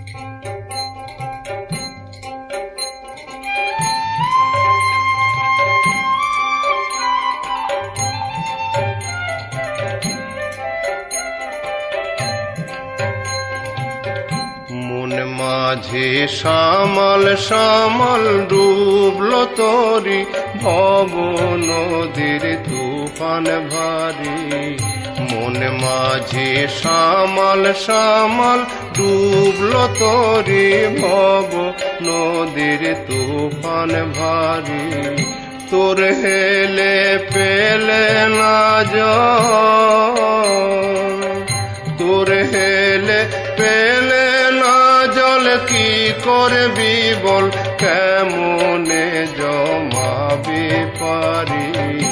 মাঝে শ্যামল শ্যামল ডুবলো তরি ভব নদীর তুফান ভারী। মন মাঝে শ্যামল শ্যামল ডুবলো তরি ভব নদীর তুফান ভারী। তোর হেলে পেলে না জল, তোর হেলে পেলে না জল কি করবি বল, কেমনে জমাবি পারি।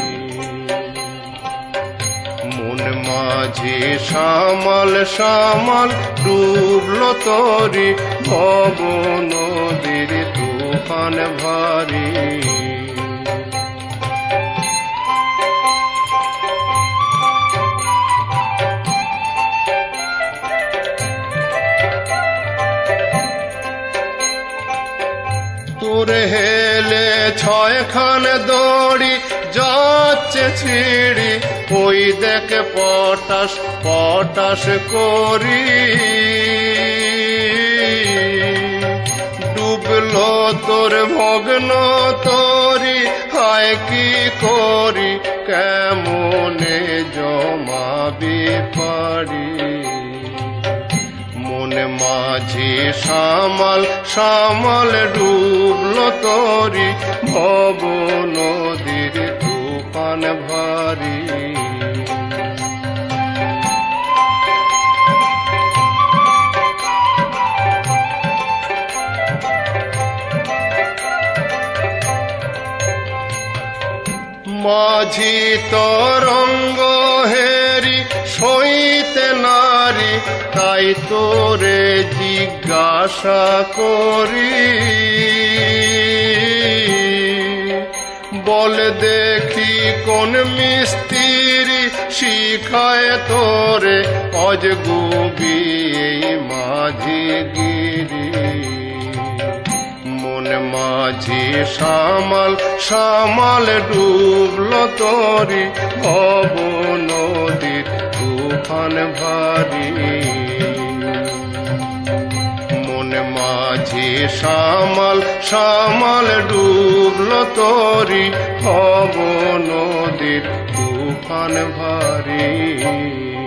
মন মাঝে শ্যামল শ্যামল ডুবলো তরি ভব নদীর তুফান ভারী। তোর হেলে ছয়খান দড়ি যাচ্ছে ছিড়ি, ওই দেখ পটাশ পটাশ করি। ডুবলো তোর ভগ্ন তরি, হায় কি করি কেমনে জমাবি পারি। মন মাঝে শ্যামল শ্যামল ডুবলো তরি ভব নদীর তুফান ভারী। মাঝি তরঙ্গ হেরি সইতে নারী, তাই তোরে জিজ্ঞাসা করি। বল দেখি কোন মিস্ত্রি শিখায় তোরে অজগুবি এই মাঝি গিরি। মন মাঝে শ্যামল শ্যামল ডুবলো তরি ভব নদীর তুফান ভারী। মন মাঝে শ্যামল শ্যামল ডুবলো তরি ভব নদীর তুফান ভারী।